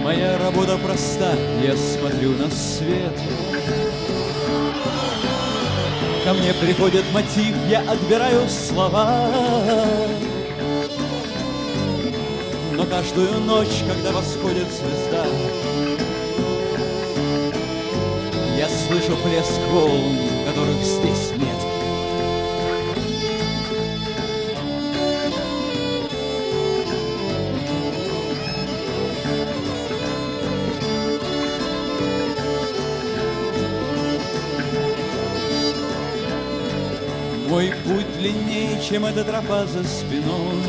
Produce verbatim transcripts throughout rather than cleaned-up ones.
Моя работа проста, я смотрю на свет. Ко мне приходит мотив, я отбираю слова. Но каждую ночь, когда восходит звезда, я слышу плеск волн, которых здесь нет. Мой путь длиннее, чем эта тропа за спиной.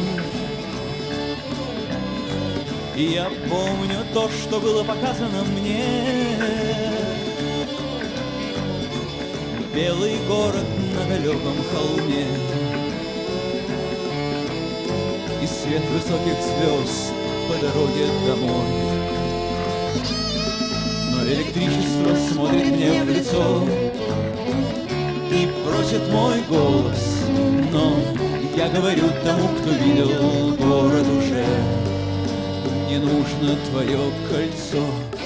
И я помню то, что было показано мне. Белый город на далеком холме и свет высоких звезд по дороге домой. Но электричество смотрит мне в лицо и просит мой голос, но я говорю тому, кто видел город уже: не нужно твое кольцо.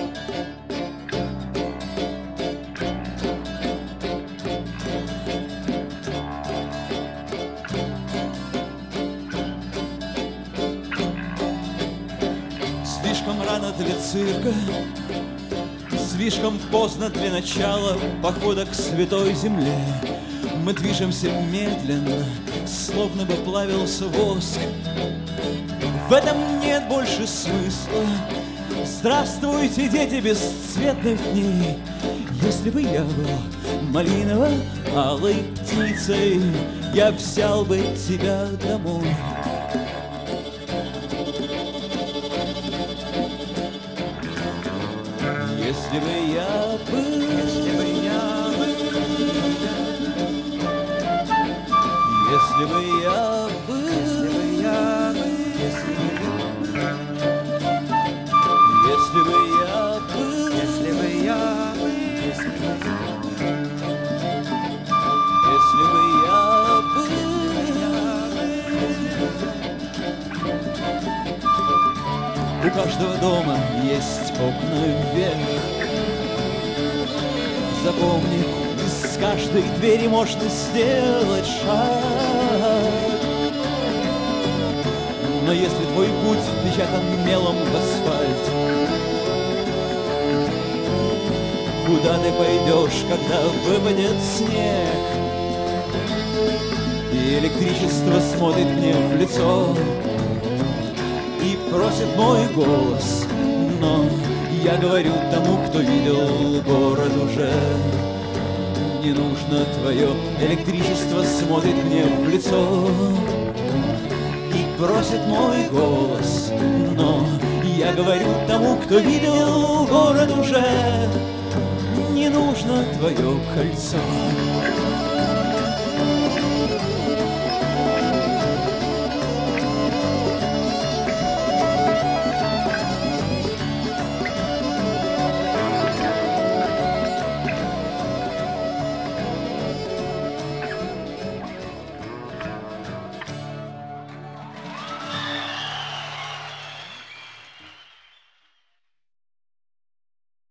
Слишком рано для цирка, слишком поздно для начала похода к святой земле. Мы движемся медленно, словно бы плавился воск. В этом нет больше смысла. Здравствуйте, дети бесцветных дней. Если бы я был малиново-алой птицей, я взял бы тебя домой. Если бы я был, если бы я был, если бы я был, если бы я был, если бы я был, если бы я был, если бы я был, у каждого дома есть окна вверх. Запомни, из каждой двери можно сделать шаг. Но если твой путь впечатан мелом в асфальт, куда ты пойдешь, когда выпадет снег? И электричество смотрит мне в лицо и просит мой голос, но я говорю тому, кто видел город уже: не нужно твое электричество, смотрит мне в лицо и просит мой голос, но я говорю тому, кто видел город уже: не нужно твое кольцо.